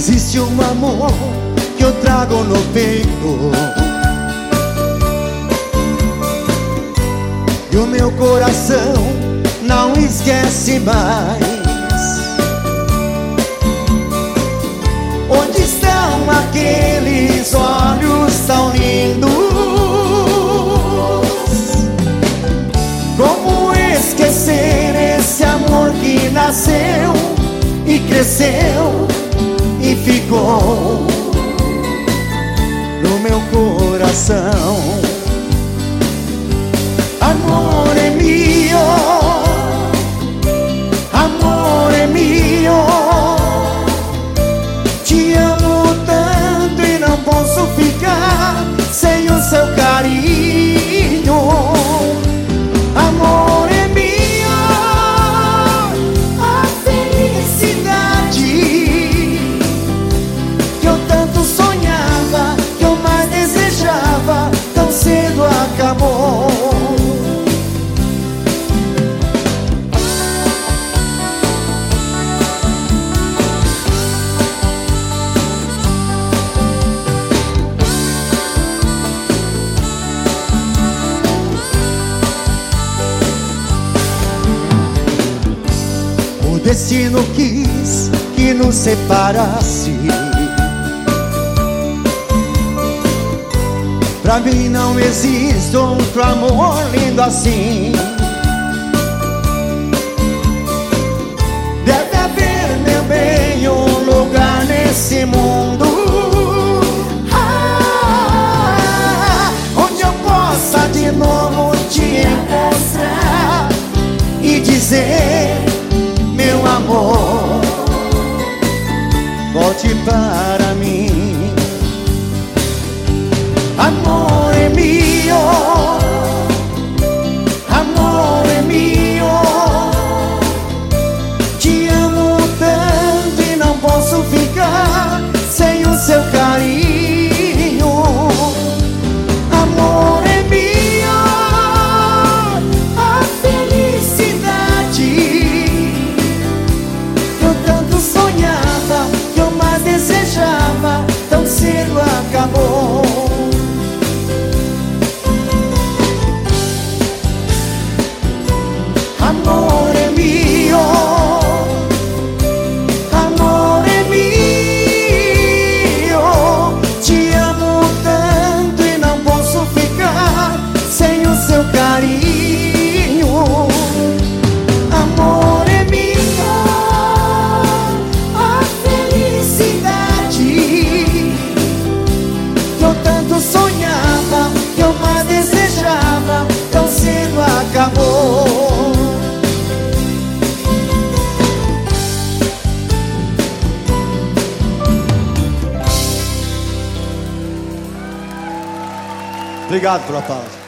Existe um amor que eu trago no peito, e o meu coração não esquece mais. Onde estão aqueles olhos tão lindos? Como esquecer esse amor que nasceu e cresceu e ficou no meu coração? Amore mio, amore mio, te amo tanto e não posso ficar sem o seu carinho. Amore mio, a felicidade que eu tanto sonhava, que eu mais desejava, tão cedo acabou. O destino quis que nos separasse. Pra mim não existe outro amor lindo assim. Deve haver, meu bem, um lugar nesse mundo onde eu possa de novo te encontrar e dizer: meu amor, volte para mim. Amore mio, amore mio, te amo tanto e não posso ficar sem o seu carinho. Amore mio, a felicidade que eu tanto sonhava, que eu mais desejava, tão cedo acabou. Amore mio, amore mio, te amo tanto e não posso ficar sem o seu carinho. Amore mio, a felicidade que eu tanto sonhava, que eu mais desejava, tão cedo acabou. Obrigado pela pausa.